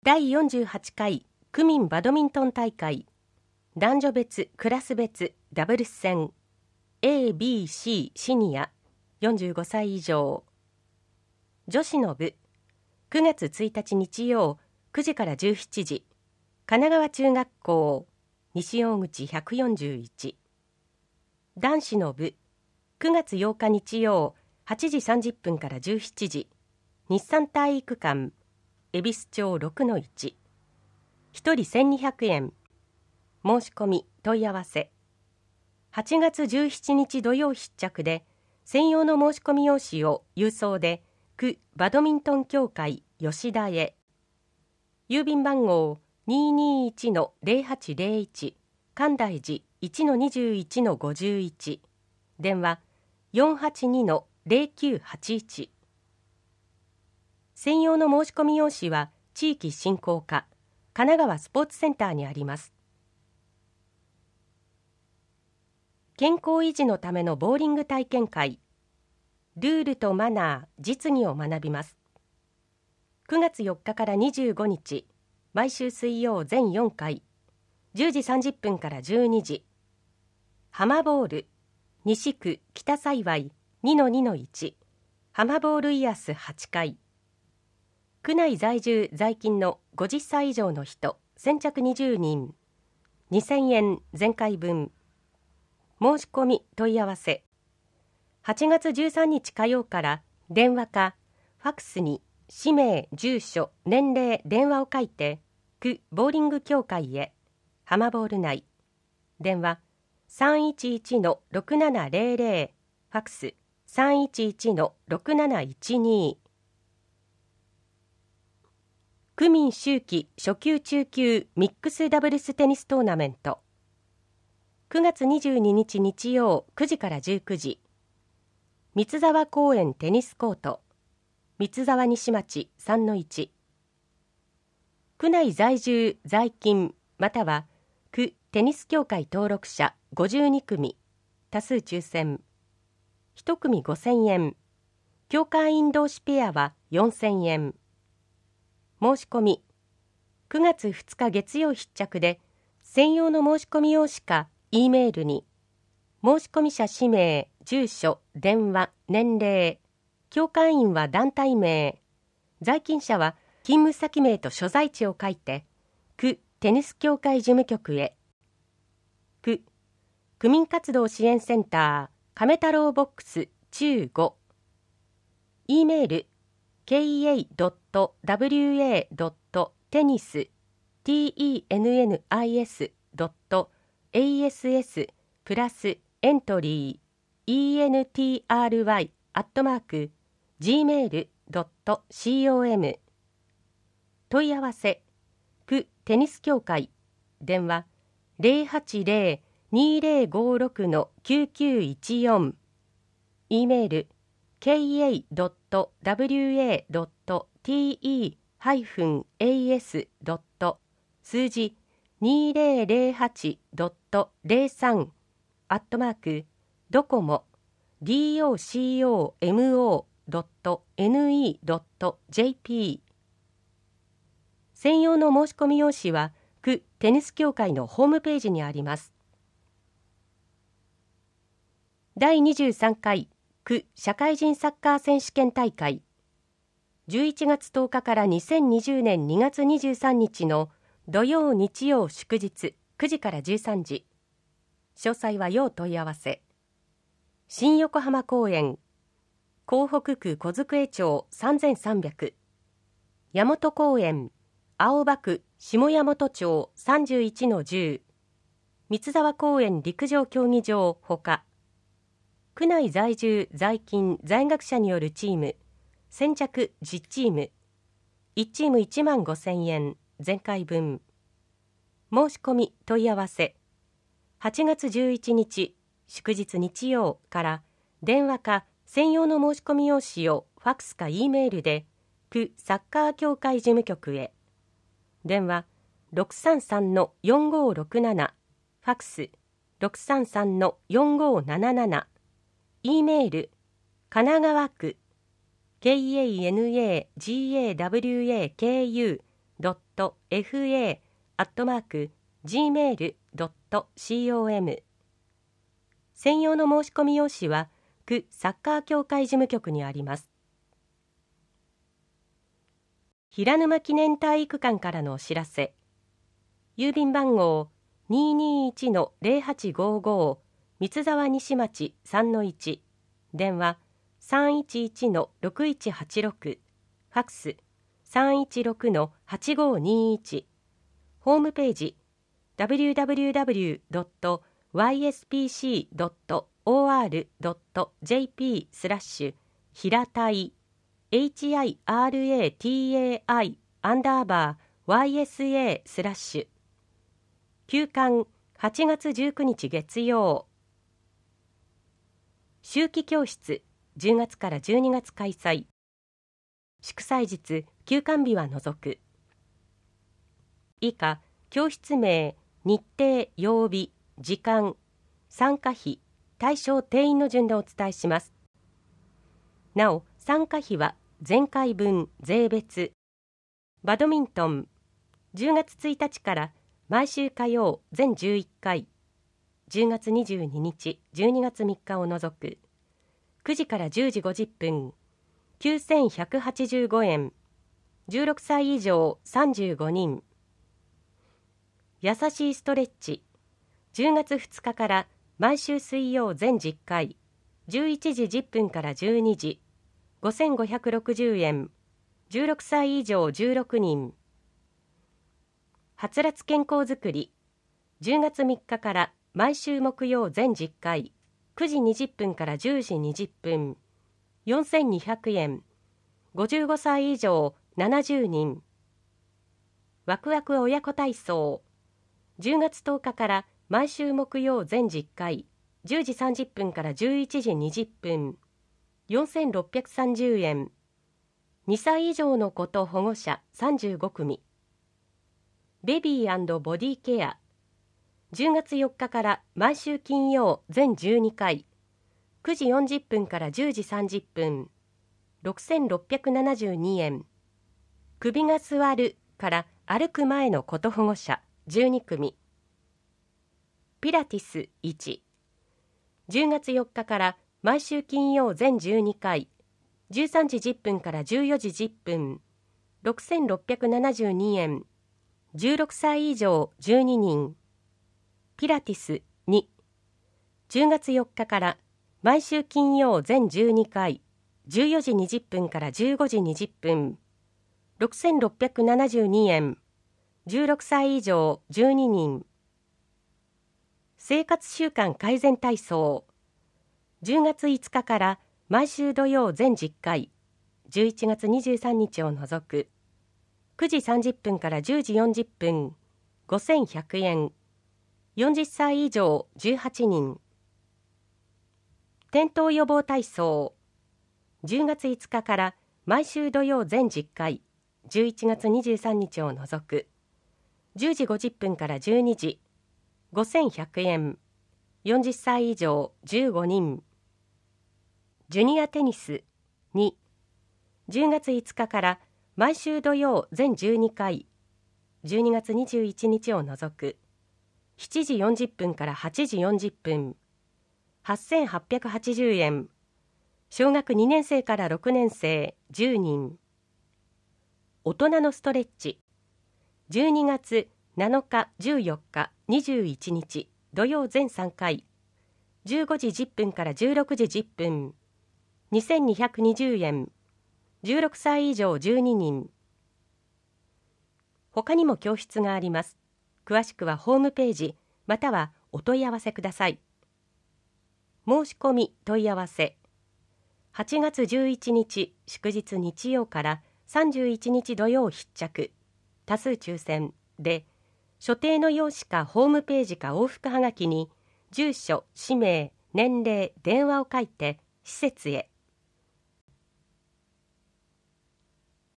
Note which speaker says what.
Speaker 1: 第48回区民バドミントン大会男女別クラス別ダブルス戦 A、B、C シニア45歳以上女子の部9月1日日曜9時から17時神奈川中学校西大口141男子の部9月8日日曜8時30分から17時日産体育館恵比寿町 6-1 1人1200円申し込み問い合わせ8月17日土曜必着で専用の申し込み用紙を郵送で区バドミントン協会吉田へ郵便番号 221-0801 関大寺 1-21-51 電話 482-0981専用の申し込み用紙は地域振興課神奈川スポーツセンターにあります。健康維持のためのボーリング体験会ルールとマナー実技を学びます。9月4日から25日毎週水曜全4回10時30分から12時浜ボール西区北幸 2-2-1 浜ボールイヤス8回区内在住在勤の50歳以上の人先着20人2000円全回分申し込み問い合わせ8月13日火曜から電話かファックスに氏名住所年齢電話を書いて区ボーリング協会へ浜ボール内電話 311-6700 ファックス 311-6712区民秋季初級中級ミックスダブルステニストーナメント9月22日日曜9時から19時三沢公園テニスコート三沢西町 3-1 区内在住在勤または区テニス協会登録者52組多数抽選1組5000円協会員同士ペアは4000円申し込み9月2日月曜必着で専用の申し込み用紙か E メールに申し込み者氏名住所電話年齢協会員は団体名在勤者は勤務先名と所在地を書いて区テニス協会事務局へ区区民活動支援センター亀太郎ボックス中5 E メールka.wa.tennis.ass プラスエントリー entry@gmail.com 問い合わせ区テニス協会電話 080-2056-9914 E メールka.wa.te-as. 数字 2008.03 ドコモ docomo.ne.jp 専用の申し込み用紙は区テニス協会のホームページにあります。第23回区社会人サッカー選手権大会11月10日から2020年2月23日の土曜日曜祝日9時から13時詳細は要問い合わせ新横浜公園港北区小机町3300大和公園青葉区下大和町 31-10 三沢公園陸上競技場ほか区内在住在勤在学者によるチーム先着10チーム1チーム1万5000円全回分申し込み問い合わせ8月11日祝日日曜から電話か専用の申し込み用紙をファックスか E メールで区サッカー協会事務局へ電話 633-4567 ファックス 633-4577 E メール神奈川区 kanagawakaku j.fa@gmail.com。 専用の申し込み用紙は区サッカー協会事務局にあります。平沼記念体育館からのお知らせ。郵便番号 221-0855 三沢西町 3-1、 電話 311-6186、 ファクス 316-8521、 ホームページ www.yspc.or.jp 平隊 HIRATAI_YSA/ 休館8月19日月曜。秋季教室10月から12月開催。祝祭日休館日は除く。以下教室名、日程、曜日、時間、参加費、対象定員の順でお伝えします。なお参加費は前回分税別。バドミントン10月1日から毎週火曜全11回、10月22日12月3日を除く。9時から10時50分、9185円。16歳以上35人。優しいストレッチ10月2日から毎週水曜全10回、11時10分から12時、5560円。16歳以上16人。はつらつ健康づくり10月3日から毎週木曜全10回、9時20分から10時20分、4200円。55歳以上70人。ワクワク親子体操10月10日から毎週木曜全10回、10時30分から11時20分、4630円。2歳以上の子と保護者35組。ベビー&ボディケア10月4日から毎週金曜全12回、9時40分から10時30分、6672円。首が座るから歩く前の子と保護者12組。ピラティス1 10月4日から毎週金曜全12回、13時10分から14時10分、6672円。16歳以上12人。ピラティス2 10月4日から毎週金曜全12回、14時20分から15時20分、6672円。16歳以上12人。生活習慣改善体操10月5日から毎週土曜全10回、11月23日を除く。9時30分から10時40分、5100円。40歳以上18人。転倒予防体操10月5日から毎週土曜全10回、11月23日を除く。10時50分から12時、5100円。40歳以上15人。ジュニアテニス2 10月5日から毎週土曜全12回、12月21日を除く。7時40分から8時40分、8880円。小学2年生から6年生10人。大人のストレッチ12月7日、14日、21日土曜全3回、15時10分から16時10分、2220円。16歳以上12人。他にも教室があります。詳しくはホームページまたはお問い合わせください。申し込み問い合わせ8月11日祝日日曜から31日土曜必着、多数抽選で、所定の用紙かホームページか往復はがきに住所、氏名、年齢、電話を書いて施設へ。